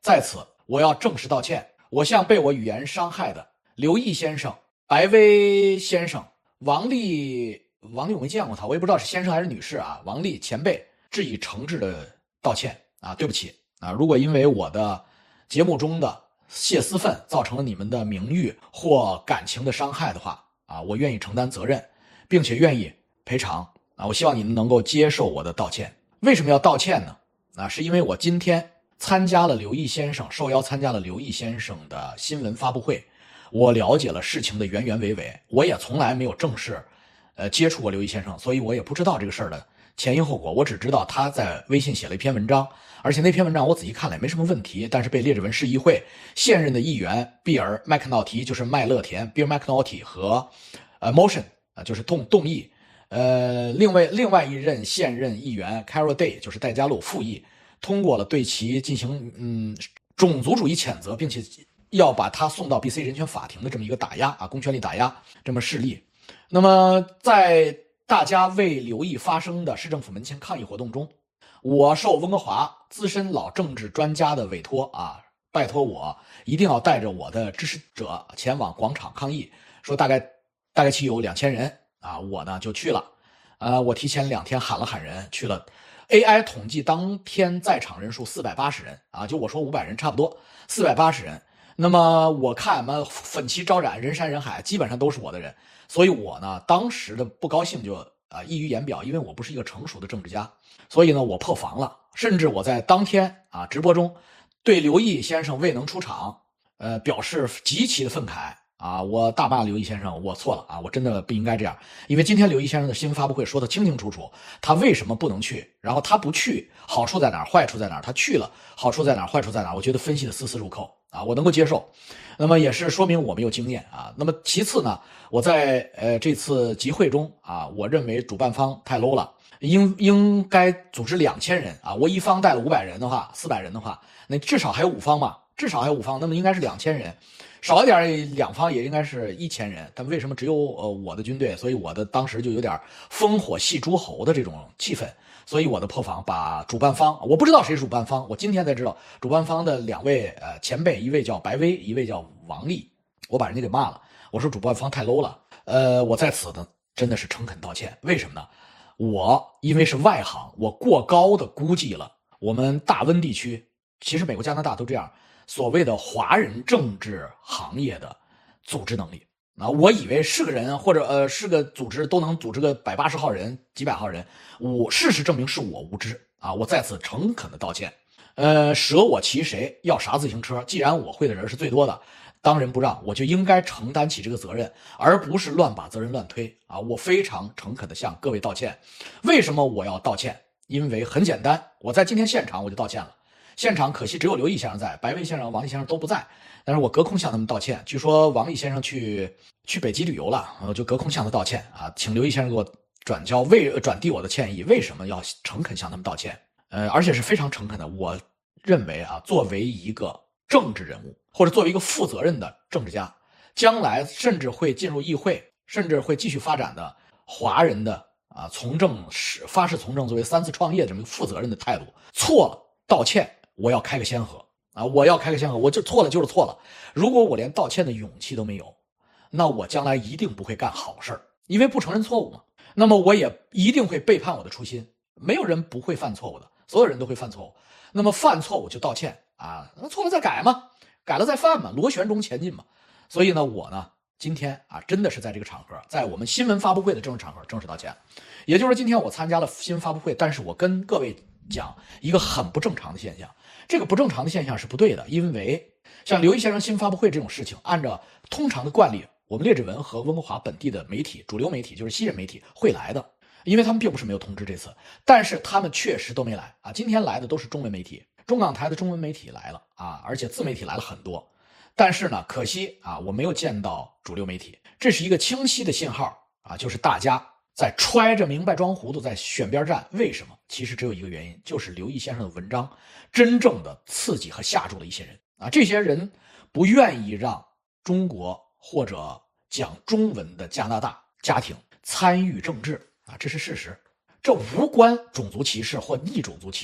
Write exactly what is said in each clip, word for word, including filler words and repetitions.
在此我要正式道歉，我向被我语言伤害的刘毅先生、白薇先生、王丽王丽我没见过他，我也不知道是先生还是女士啊，王丽前辈致以诚挚的道歉啊，对不起啊，如果因为我的节目中的泄私愤造成了你们的名誉或感情的伤害的话啊，我愿意承担责任，并且愿意赔偿啊，我希望你们能够接受我的道歉。为什么要道歉呢？啊，是因为我今天参加了刘毅先生受邀参加了刘毅先生的新闻发布会，我了解了事情的原原委委，我也从来没有正式呃接触过刘毅先生，所以我也不知道这个事儿的前因后果，我只知道他在微信写了一篇文章，而且那篇文章我仔细看了也没什么问题，但是被列治文市议会现任的议员比尔麦克瑙提，就是麦乐田 Bill McNulty 和呃 Motion 啊，就是动动议，呃，另外另外一任现任议员 Carol Day 就是戴嘉璐副议通过了对其进行嗯种族主义谴责，并且要把他送到 B C 人权法庭的这么一个打压啊，公权力打压这么事例。那么在大家为刘毅发生的市政府门前抗议活动中，我受温哥华资深老政治专家的委托啊，拜托我一定要带着我的支持者前往广场抗议，说大概大概其有两千人啊，我呢就去了，呃，我提前两天喊了喊人去了。A I 统计当天在场人数四百八十人啊，就我说五百人差不多，四百八十人。那么我看嘛，粉旗招展，人山人海，基本上都是我的人，所以我呢当时的不高兴就啊溢于言表，因为我不是一个成熟的政治家，所以呢我破防了，甚至我在当天啊直播中对刘毅先生未能出场，呃表示极其的愤慨。啊，我大骂刘毅先生，我错了啊，我真的不应该这样。因为今天刘毅先生的新闻发布会说得清清楚楚，他为什么不能去，然后他不去好处在哪儿，坏处在哪儿，他去了好处在哪儿，坏处在哪儿，我觉得分析的丝丝入扣啊，我能够接受。那么也是说明我没有经验啊。那么其次呢，我在呃这次集会中啊，我认为主办方太 low 了，应应该组织两千人啊，我一方带了五百人的话，四百人的话，那至少还有五方嘛，至少还有五方，那么应该是两千人。少一点，两方也应该是一千人，但为什么只有呃我的军队？所以我的当时就有点烽火戏诸侯的这种气氛，所以我的破防把主办方，我不知道谁是主办方，我今天才知道主办方的两位呃前辈，一位叫白薇，一位叫王丽，我把人家给骂了，我说主办方太 low 了，呃，我在此呢真的是诚恳道歉。为什么呢？我因为是外行，我过高的估计了我们大温地区，其实美国加拿大都这样。所谓的华人政治行业的组织能力啊，我以为是个人或者呃是个组织都能组织个百八十号人、几百号人，我事实证明是我无知啊，我在此诚恳的道歉。呃，舍我其谁，要啥自行车？既然我会的人是最多的，当仁不让，我就应该承担起这个责任，而不是乱把责任乱推啊！我非常诚恳的向各位道歉。为什么我要道歉？因为很简单，我在今天现场我就道歉了。现场可惜只有刘毅先生在，白薇先生、王丽先生都不在，但是我隔空向他们道歉。据说王丽先生去去北极旅游了，我就隔空向他道歉啊，请刘毅先生给我转交为转递我的歉意。为什么要诚恳向他们道歉？呃，而且是非常诚恳的。我认为啊，作为一个政治人物，或者作为一个负责任的政治家，将来甚至会进入议会，甚至会继续发展的华人的啊从政是发誓从政，作为三次创业的这么一个负责任的态度，错了道歉。我要开个先河啊！我要开个先河，我就错了就是错了。如果我连道歉的勇气都没有，那我将来一定不会干好事儿，因为不承认错误嘛。那么我也一定会背叛我的初心。没有人不会犯错误的，所有人都会犯错误。那么犯错误就道歉啊，那错了再改嘛，改了再犯嘛，螺旋中前进嘛。所以呢，我呢今天啊，真的是在这个场合，在我们新闻发布会的正式场合正式道歉。也就是说，今天我参加了新闻发布会，但是我跟各位讲一个很不正常的现象。这个不正常的现象是不对的，因为像刘毅先生新闻发布会这种事情，按照通常的惯例，我们列治文和温哥华本地的媒体，主流媒体就是西人媒体会来的，因为他们并不是没有通知这次，但是他们确实都没来啊。今天来的都是中文媒体，中港台的中文媒体来了啊，而且自媒体来了很多。但是呢，可惜啊，我没有见到主流媒体，这是一个清晰的信号啊，就是大家在揣着明白装糊涂，在选边站。为什么？其实只有一个原因，就是刘毅先生的文章真正的刺激和吓住了一些人啊！这些人不愿意让中国或者讲中文的加拿大家庭参与政治啊，这是事实。这无关种族歧视或逆种族歧视，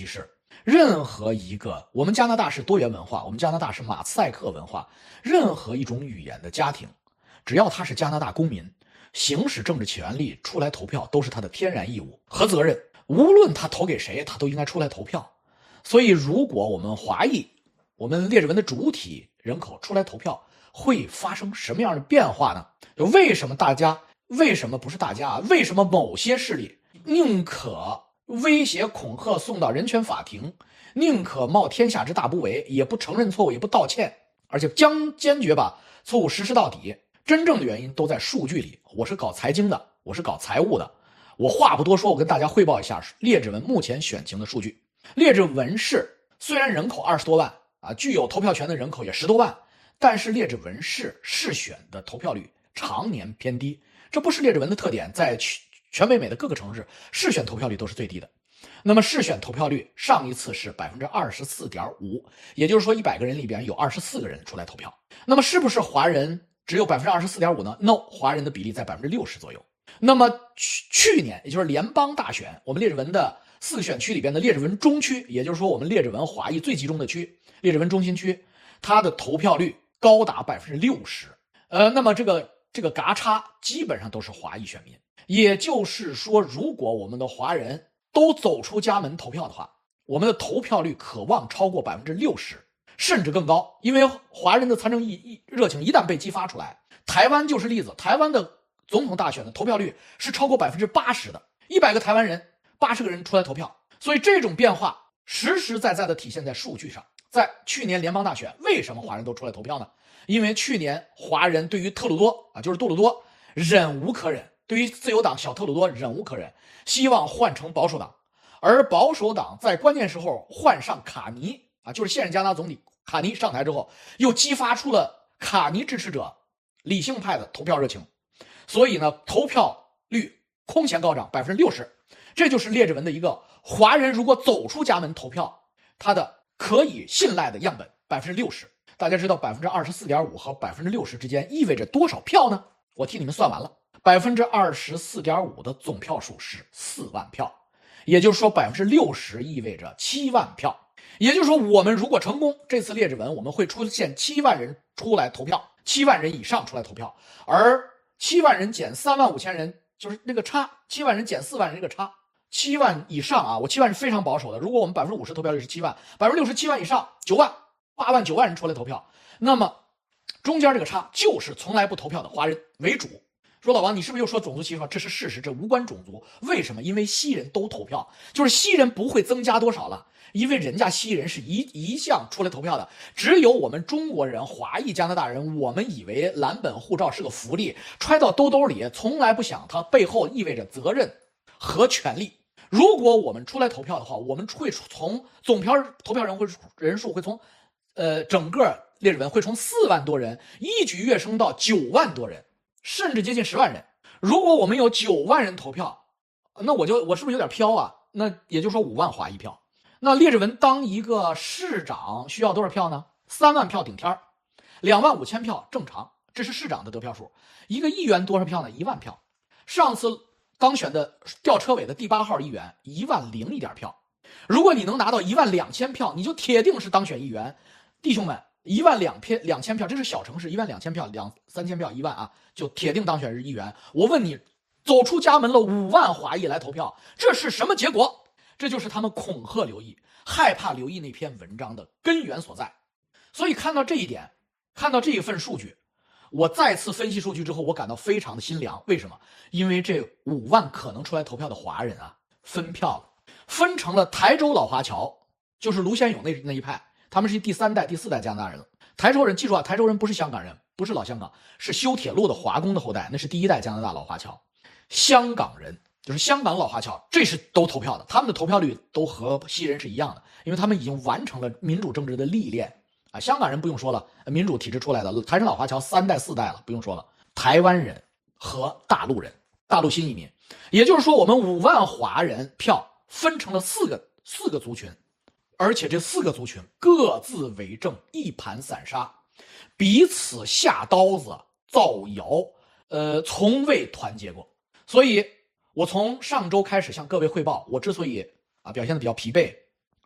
任何一个，我们加拿大是多元文化，我们加拿大是马赛克文化，任何一种语言的家庭，只要他是加拿大公民，行使政治权利出来投票都是他的天然义务和责任，无论他投给谁，他都应该出来投票。所以如果我们华裔，我们列治文的主体人口出来投票，会发生什么样的变化呢？就为什么大家为什么不是大家啊？为什么某些势力宁可威胁恐吓送到人权法庭，宁可冒天下之大不韪，也不承认错误，也不道歉，而且将坚决把错误实施到底？真正的原因都在数据里。我是搞财经的，我是搞财务的，我话不多说，我跟大家汇报一下列治文目前选情的数据。列治文市虽然人口二十多万啊，具有投票权的人口也十多万，但是列治文市市选的投票率常年偏低，这不是列治文的特点，在全北美的各个城市市选投票率都是最低的。那么市选投票率上一次是 百分之二十四点五， 也就是说一百个人里边有二十四个人出来投票。那么是不是华人只有 百分之二十四点五 呢？ No， 华人的比例在 百分之六十 左右。那么去去年也就是联邦大选，我们列治文的四个选区里边的列治文中区，也就是说我们列治文华裔最集中的区，列治文中心区，它的投票率高达 百分之六十。 呃，那么这个这个嘎差基本上都是华裔选民。也就是说，如果我们的华人都走出家门投票的话，我们的投票率可望超过 百分之六十， 甚至更高。因为华人的参政意热情一旦被激发出来，台湾就是例子，台湾的总统大选的投票率是超过 百分之八十 的，一百个台湾人八十个人出来投票。所以这种变化实实在在的体现在数据上。在去年联邦大选，为什么华人都出来投票呢？因为去年华人对于特鲁多啊，就是杜鲁多忍无可忍，对于自由党小特鲁多忍无可忍，希望换成保守党。而保守党在关键时候换上卡尼啊，就是现任加拿大总理卡尼上台之后，又激发出了卡尼支持者理性派的投票热情。所以呢，投票率空前高涨 百分之六十。 这就是列治文的一个华人如果走出家门投票，他的可以信赖的样本 百分之六十。 大家知道 百分之二十四点五 和 百分之六十 之间意味着多少票呢？我替你们算完了， 百分之二十四点五 的总票数是四万票，也就是说 百分之六十 意味着七万票。也就是说，我们如果成功，这次列治文我们会出现七万人出来投票，七万人以上出来投票，而七万人减三万五千人，就是那个差，七万人减四万人这个差，七万以上啊，我七万是非常保守的。如果我们 百分之五十 投票率是七万， 百分之六十 七万以上九万八万九万人出来投票，那么中间这个差就是从来不投票的华人为主。说老王，你是不是又说种族歧视？这是事实，这无关种族。为什么？因为西人都投票，就是西人不会增加多少了，因为人家西人是一一向出来投票的。只有我们中国人、华裔加拿大人，我们以为蓝本护照是个福利，揣到兜兜里，从来不想它背后意味着责任和权利。如果我们出来投票的话，我们会从总票投票人会人数会从呃整个列治文会从四万多人一举跃升到九万多人，甚至接近十万人。如果我们有九万人投票，那我就我是不是有点飘啊？那也就是说五万华裔票。那列治文当一个市长需要多少票呢？三万票顶天，两万五千票正常，这是市长的得票数。一个议员多少票呢？一万票。上次当选的吊车尾的第八号议员一万零一点票。如果你能拿到一万两千票，你就铁定是当选议员。弟兄们，一万两千两千票，这是小城市，一万两千票，两三千票，一万啊，就铁定当选是议员。我问你，走出家门了五万华裔来投票，这是什么结果？这就是他们恐吓刘毅，害怕刘毅那篇文章的根源所在。所以看到这一点，看到这一份数据，我再次分析数据之后，我感到非常的心凉。为什么？因为这五万可能出来投票的华人啊，分票了，分成了台州老华侨，就是卢先勇那那一派，他们是第三代、第四代加拿大人了。台州人，记住啊，台州人不是香港人，不是老香港，是修铁路的华工的后代，那是第一代加拿大老华侨。香港人就是香港老华侨，这是都投票的，他们的投票率都和西人是一样的，因为他们已经完成了民主政治的历练啊。香港人不用说了，民主体制出来的，台省老华侨三代四代了，不用说了。台湾人和大陆人，大陆新移民，也就是说，我们五万华人票分成了四个四个族群，而且这四个族群各自为政，一盘散沙，彼此下刀子造谣，呃，从未团结过。所以我从上周开始向各位汇报，我之所以啊表现的比较疲惫，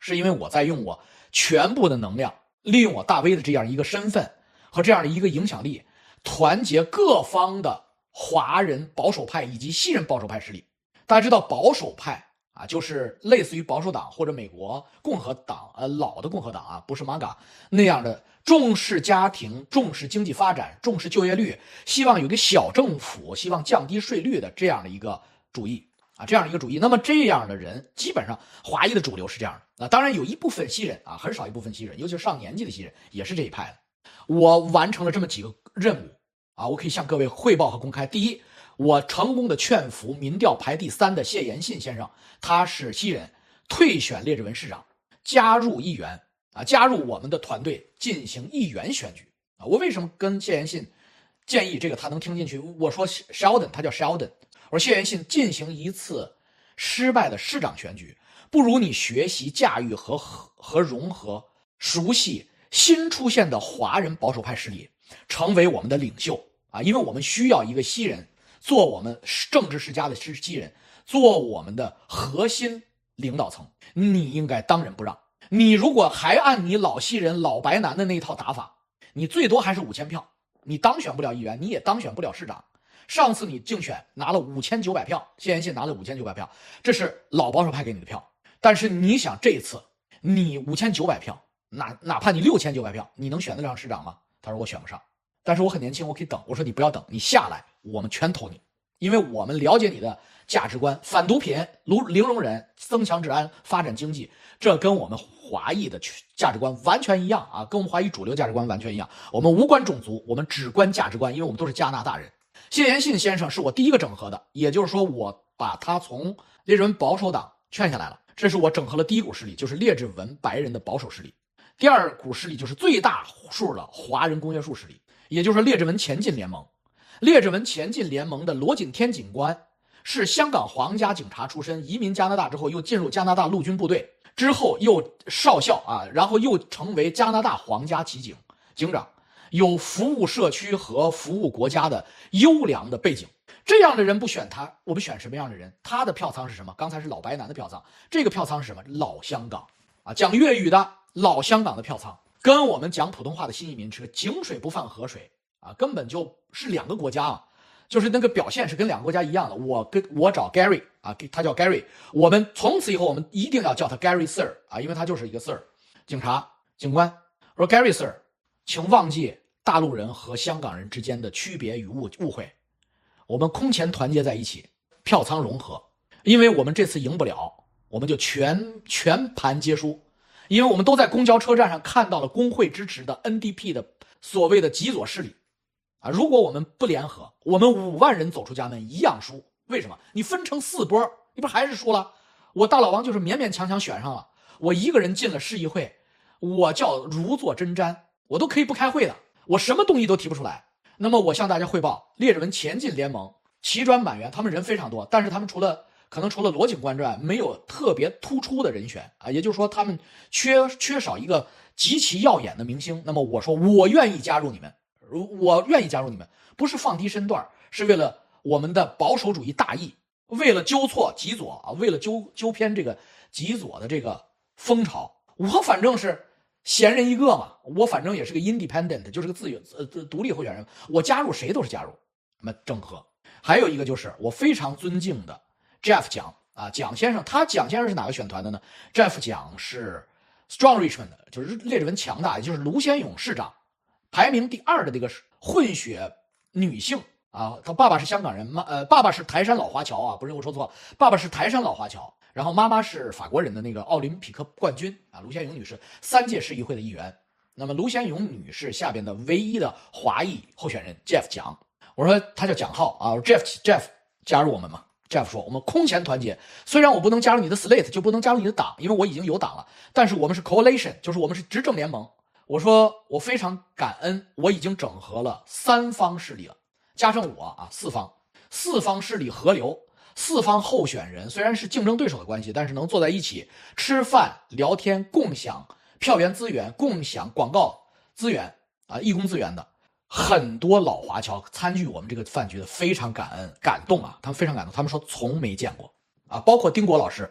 是因为我在用我全部的能量，利用我大 V 的这样一个身份和这样的一个影响力，团结各方的华人保守派以及西人保守派势力。大家知道保守派啊，就是类似于保守党或者美国共和党，呃，老的共和党啊，不是 M A G A 那样的重视家庭、重视经济发展、重视就业率，希望有个小政府，希望降低税率的这样的一个主义啊，这样的一个主义。那么这样的人，基本上华裔的主流是这样的啊，当然有一部分西人啊，很少一部分西人，尤其是上年纪的西人也是这一派的。我完成了这么几个任务啊，我可以向各位汇报和公开。第一，我成功的劝服民调排第三的谢延信先生，他是西人，退选列治文市长，加入议员啊，加入我们的团队进行议员选举啊。我为什么跟谢延信建议这个他能听进去？我说 Sheldon， 他叫 Sheldon， 我说谢延信进行一次失败的市长选举，不如你学习驾驭和和融合，熟悉新出现的华人保守派势力，成为我们的领袖啊！因为我们需要一个西人做我们政治世家的西人，做我们的核心领导层。你应该当仁不让。你如果还按你老西人老白男的那一套打法，你最多还是五千票，你当选不了议员，你也当选不了市长。上次你竞选拿了五千九百票，谢延信拿了五千九百票，这是老保守派给你的票。但是你想这一次你五千九百票，哪哪怕你六千九百票，你能选得上市长吗？他说我选不上，但是我很年轻，我可以等。我说你不要等，你下来，我们全投你，因为我们了解你的价值观，反毒品、零容忍、增强治安、发展经济，这跟我们华裔的价值观完全一样啊，跟我们华裔主流价值观完全一样。我们无关种族，我们只关价值观，因为我们都是加拿大人。谢延信先生是我第一个整合的，也就是说我把他从列治文保守党劝下来了，这是我整合了第一股势力，就是列治文白人的保守势力。第二股势力就是最大数的华人工业数势力，也就是列治文前进联盟。列治文前进联盟的罗锦天警官是香港皇家警察出身，移民加拿大之后又进入加拿大陆军部队，之后又少校啊，然后又成为加拿大皇家骑警警长，有服务社区和服务国家的优良的背景。这样的人不选他，我们选什么样的人？他的票仓是什么？刚才是老白男的票仓，这个票仓是什么？老香港啊，讲粤语的老香港的票仓，跟我们讲普通话的新移民是井水不犯河水啊，根本就是两个国家啊，就是那个表现是跟两个国家一样的。我跟我找 Gary 啊，他叫 Gary， 我们从此以后我们一定要叫他 Gary Sir 啊，因为他就是一个 Sir， 警察警官。我说 Gary Sir， 请忘记大陆人和香港人之间的区别与误误会，我们空前团结在一起，票仓融合。因为我们这次赢不了，我们就全全盘皆输。因为我们都在公交车站上看到了工会支持的 N D P 的所谓的极左势力啊！如果我们不联合，我们五万人走出家门一样输。为什么？你分成四波，你不还是输了？我大老王就是勉勉强强选上了，我一个人进了市议会，我叫如坐针毡，我都可以不开会的，我什么东西都提不出来。那么我向大家汇报，列治文前进联盟齐专满员，他们人非常多，但是他们除了可能除了罗警官之外，没有特别突出的人选啊，也就是说他们缺缺少一个极其耀眼的明星。那么我说我愿意加入你们，我愿意加入你们，不是放低身段，是为了我们的保守主义大义，为了纠错极左啊，为了纠纠偏这个极左的这个风潮。我反正是闲人一个嘛，我反正也是个 independent， 就是个自由呃独立候选人，我加入谁都是加入。那么整合，还有一个就是我非常尊敬的 Jeff 蒋啊，蒋先生，他蒋先生是哪个选团的呢 ？Jeff 蒋是 Strong Richmond， 就是列治文强大，也就是卢先勇市长排名第二的这个混血女性啊，他爸爸是香港人，妈呃爸爸是台山老华侨啊，不是我说错，爸爸是台山老华侨，然后妈妈是法国人的那个奥林匹克冠军啊，卢先勇女士三届市议会的议员。那么卢先勇女士下边的唯一的华裔候选人 Jeff 蒋，我说他叫蒋浩啊 ，Jeff Jeff 加入我们嘛。Jeff 说我们空前团结，虽然我不能加入你的 slate， 就不能加入你的党，因为我已经有党了，但是我们是 coalition， 就是我们是执政联盟。我说我非常感恩，我已经整合了三方势力了，加上我啊四方，四方势力合流，四方候选人虽然是竞争对手的关系，但是能坐在一起吃饭聊天，共享票源资源，共享广告资源啊，义工资源的。很多老华侨参与我们这个饭局的，非常感恩感动啊，他们非常感动，他们说从没见过啊，包括丁国老师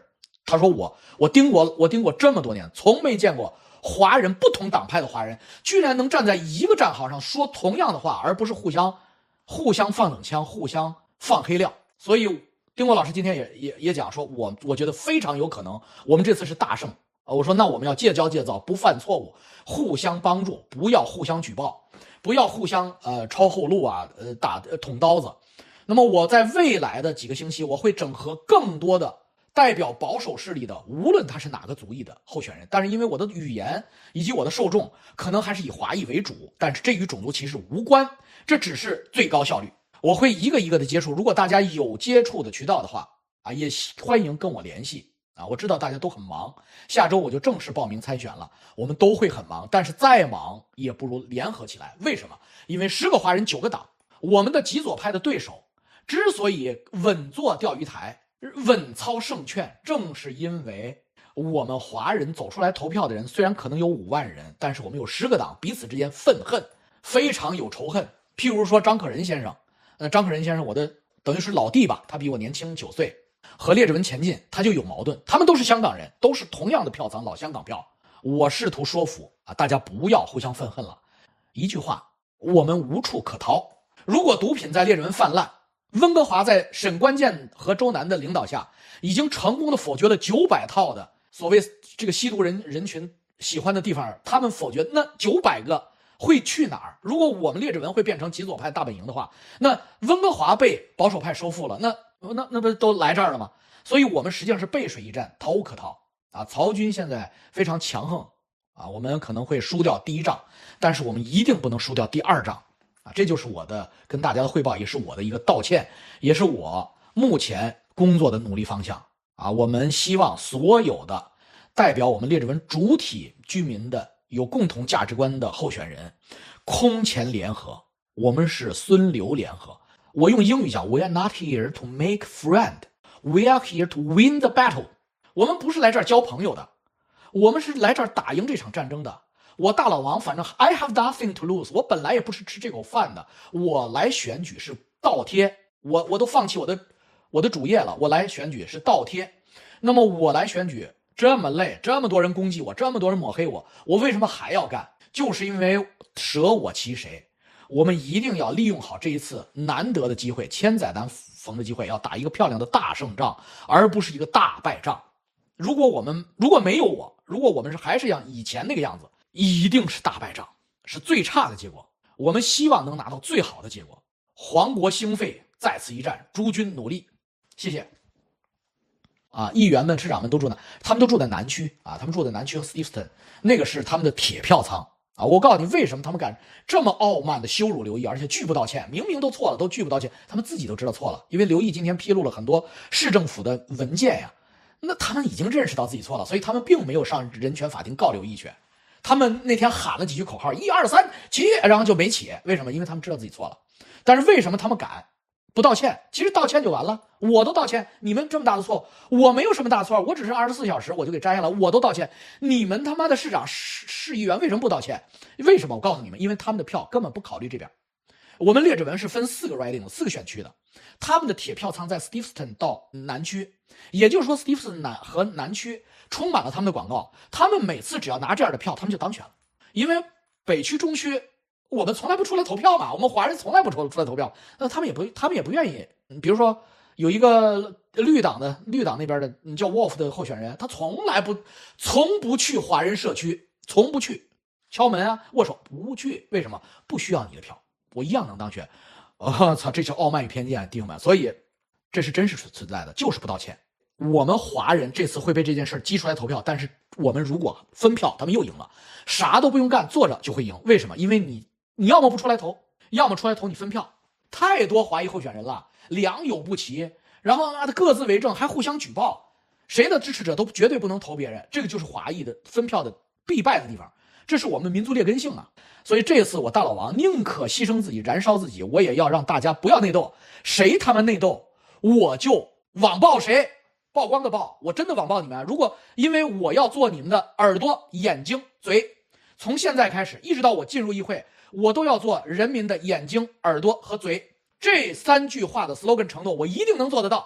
他说我我盯过我盯过这么多年，从没见过华人不同党派的华人居然能站在一个战壕上说同样的话，而不是互相互相放冷枪，互相放黑料。所以丁国老师今天也也也讲说，我我觉得非常有可能我们这次是大胜。我说那我们要戒骄戒躁，不犯错误，互相帮助，不要互相举报，不要互相呃抄后路啊，呃打呃捅刀子。那么我在未来的几个星期，我会整合更多的代表保守势力的，无论他是哪个族裔的候选人。但是因为我的语言以及我的受众可能还是以华裔为主，但是这与种族歧视无关，这只是最高效率。我会一个一个的接触，如果大家有接触的渠道的话啊，也欢迎跟我联系啊。我知道大家都很忙，下周我就正式报名参选了，我们都会很忙，但是再忙也不如联合起来。为什么？因为十个华人九个党，我们的极左派的对手之所以稳坐钓鱼台，稳操胜券，正是因为我们华人走出来投票的人虽然可能有五万人，但是我们有十个党彼此之间愤恨，非常有仇恨。譬如说张可人先生，呃，张可人先生我的等于是老弟吧，他比我年轻九岁，和列治文前进他就有矛盾，他们都是香港人，都是同样的票仓，老香港票。我试图说服啊，大家不要互相愤恨了。一句话，我们无处可逃。如果毒品在列治文泛滥，温哥华在沈关键和周南的领导下，已经成功的否决了九百套的所谓这个吸毒人人群喜欢的地方，他们否决，那九百个会去哪儿？如果我们列治文会变成极左派大本营的话，那温哥华被保守派收复了，那那那不都来这儿了吗？所以我们实际上是背水一战，逃无可逃啊！曹军现在非常强横啊，我们可能会输掉第一仗，但是我们一定不能输掉第二仗啊！这就是我的跟大家的汇报，也是我的一个道歉，也是我目前工作的努力方向啊！我们希望所有的代表我们列治文主体居民的有共同价值观的候选人空前联合，我们是孙刘联合。我用英语讲 We are not here to make friend, we are here to win the battle。 我们不是来这儿交朋友的，我们是来这儿打赢这场战争的。我大老王反正 I have nothing to lose， 我本来也不是吃这口饭的，我来选举是倒贴，我我都放弃我的我的主业了，我来选举是倒贴。那么我来选举这么累，这么多人攻击我，这么多人抹黑我，我为什么还要干？就是因为舍我其谁。我们一定要利用好这一次难得的机会，千载难逢的机会，要打一个漂亮的大胜仗，而不是一个大败仗。如果我们如果没有我，如果我们是还是像以前那个样子，一定是大败仗，是最差的结果。我们希望能拿到最好的结果。皇国兴废，在此一战，诸君努力。谢谢。啊，议员们、市长们都住哪？他们都住在南区啊，他们住在南区和 Steveston， 那个是他们的铁票仓啊。我告诉你，为什么他们敢这么傲慢的羞辱刘毅，而且拒不道歉？明明都错了，都拒不道歉，他们自己都知道错了。因为刘毅今天披露了很多市政府的文件呀，那他们已经认识到自己错了，所以他们并没有上人权法庭告刘毅去。他们那天喊了几句口号，一二三起，然后就没起。为什么？因为他们知道自己错了。但是为什么他们敢不道歉？其实道歉就完了，我都道歉，你们这么大的错，我没有什么大错，我只是二十四小时我就给摘下来，我都道歉，你们他妈的市长市市议员为什么不道歉？为什么？我告诉你们，因为他们的票根本不考虑这边。我们列治文是分四个 riding 四个选区的，他们的铁票仓在 Steveston 到南区，也就是说 Steveston 南和南区充满了他们的广告，他们每次只要拿这样的票，他们就当选了。因为北区中区我们从来不出来投票嘛，我们华人从来不出出来投票，那他们也不他们也不愿意。比如说有一个绿党的绿党那边的叫 Wolf 的候选人，他从来不从不去华人社区，从不去敲门啊握手，不去。为什么？不需要你的票，我一样能当选。我、哦、操，这叫傲慢与偏见，弟兄们。所以这是真实存在的，就是不道歉。我们华人这次会被这件事激出来投票，但是我们如果分票，他们又赢了，啥都不用干，坐着就会赢。为什么？因为你你要么不出来投，要么出来投你分票。太多华裔候选人了，良莠不齐，然后妈的各自为政，还互相举报，谁的支持者都绝对不能投别人，这个就是华裔的分票的必败的地方，这是我们民族劣根性啊。所以这次我大老王宁可牺牲自己，燃烧自己，我也要让大家不要内斗，谁他妈内斗，我就网暴谁，曝光的曝，我真的网暴你们。如果因为我要做你们的耳朵、眼睛、嘴，从现在开始一直到我进入议会，我都要做人民的眼睛、耳朵和嘴。这三句话的 slogan 承诺，我一定能做得到。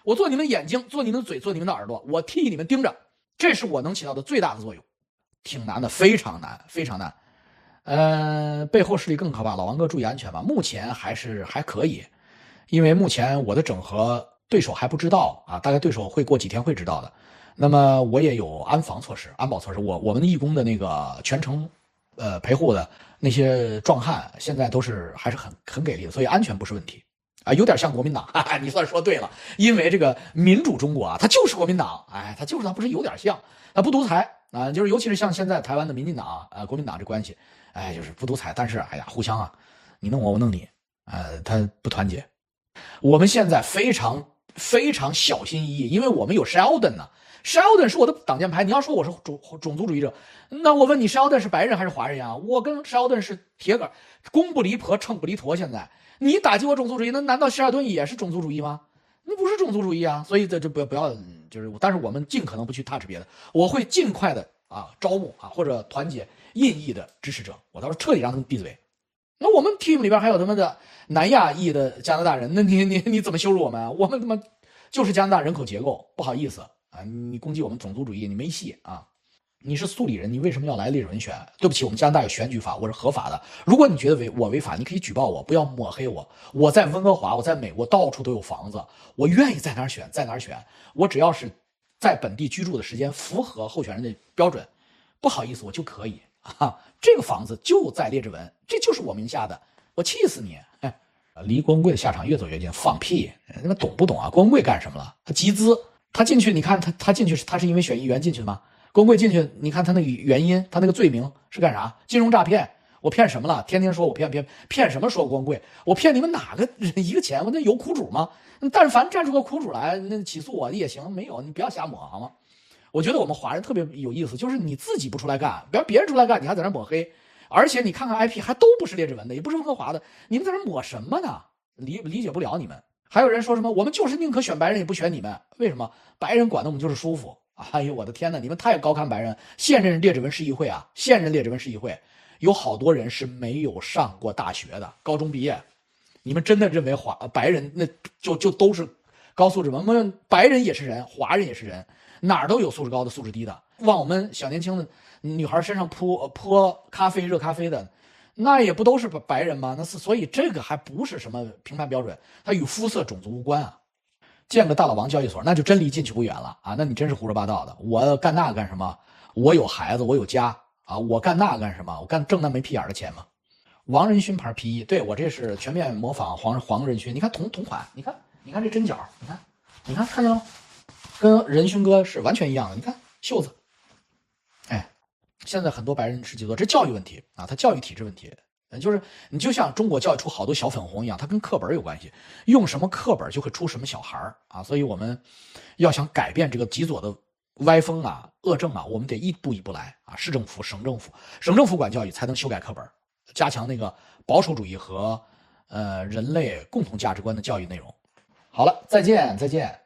我做你们眼睛，做你们的嘴，做你们的耳朵，我替你们盯着，这是我能起到的最大的作用。挺难的，非常难，非常难。呃，背后势力更可怕，老王哥注意安全吧。目前还是还可以，因为目前我的整合对手还不知道啊，大概对手会过几天会知道的。那么我也有安防措施、安保措施，我我们义工的那个全程呃陪护的那些壮汉，现在都是还是很很给力的，所以安全不是问题啊，有点像国民党，哈哈，你算说对了，因为这个民主中国啊，它就是国民党，哎，它就是它不是有点像，它不独裁啊，就是尤其是像现在台湾的民进党啊、呃，国民党这关系。哎，就是不独裁，但是哎呀，互相啊，你弄我，我弄你，呃，他不团结。我们现在非常非常小心翼翼，因为我们有 Sheldon 呢 ，Sheldon 是我的挡箭牌。你要说我是种种族主义者，那我问你 ，Sheldon 是白人还是华人呀？我跟 Sheldon 是铁杆，功不离婆，秤不离砣。现在你打击我种族主义，那难道希尔顿也是种族主义吗？那不是种族主义啊！所以这这不要不要，就是，但是我们尽可能不去 touch 别的，我会尽快的啊招募啊或者团结印裔的支持者，我到时候彻底让他们闭嘴。那我们 team 里边还有他们的南亚裔的加拿大人，那你你你怎么羞辱我们啊？我们他妈就是加拿大人口结构，不好意思啊，你攻击我们种族主义，你没戏啊！你是苏里人，你为什么要来列治文选？对不起，我们加拿大有选举法，我是合法的。如果你觉得违我违法，你可以举报我，不要抹黑我。我在温哥华，我在美国到处都有房子，我愿意在哪儿选在哪儿选，我只要是在本地居住的时间符合候选人的标准，不好意思，我就可以啊。这个房子就在列治文，这就是我名下的，我气死你！哎，离郭文贵的下场越走越近，放屁！你们懂不懂啊？郭文贵干什么了？他集资，他进去，你看他他进去，他是因为选议员进去的吗？郭文贵进去，你看他那个原因，他那个罪名是干啥？金融诈骗。我骗什么了？天天说我骗骗骗什么？说郭文贵，我骗你们哪个一个钱？我那有苦主吗？但凡站出个苦主来，那起诉我也行。没有，你不要瞎抹好吗？我觉得我们华人特别有意思，就是你自己不出来干，别别人出来干，你还在那抹黑，而且你看看 I P 还都不是列治文的，也不是温哥华的，你们在那抹什么呢？理理解不了你们。还有人说什么我们就是宁可选白人也不选你们，为什么？白人管的我们就是舒服。哎呦我的天哪，你们太高看白人。现任列治文市议会啊，现任列治文市议会有好多人是没有上过大学的，高中毕业。你们真的认为华白人那就就都是高素质吗？我们白人也是人，华人也是人，哪儿都有素质高的素质低的，往我们小年轻的女孩身上泼泼咖啡热咖啡的，那也不都是白人吗？那是，所以这个还不是什么评判标准，它与肤色种族无关啊。建个大老王交易所，那就真离进去不远了啊！那你真是胡说八道的。我干那干什么？我有孩子，我有家啊！我干那干什么？我干挣那没屁眼的钱吗？王仁勋牌 P 一，对我这是全面模仿黄黄仁勋。你看同同款，你看你看这针脚，你看你看看见了吗？跟仁勋哥是完全一样的。你看袖子，哎，现在很多白人是几多？这教育问题啊，他教育体制问题。就是你就像中国教育出好多小粉红一样，它跟课本有关系，用什么课本就会出什么小孩啊！所以我们要想改变这个极左的歪风啊、恶政啊，我们得一步一步来啊！市政府、省政府、省政府管教育才能修改课本，加强那个保守主义和呃人类共同价值观的教育内容。好了，再见，再见。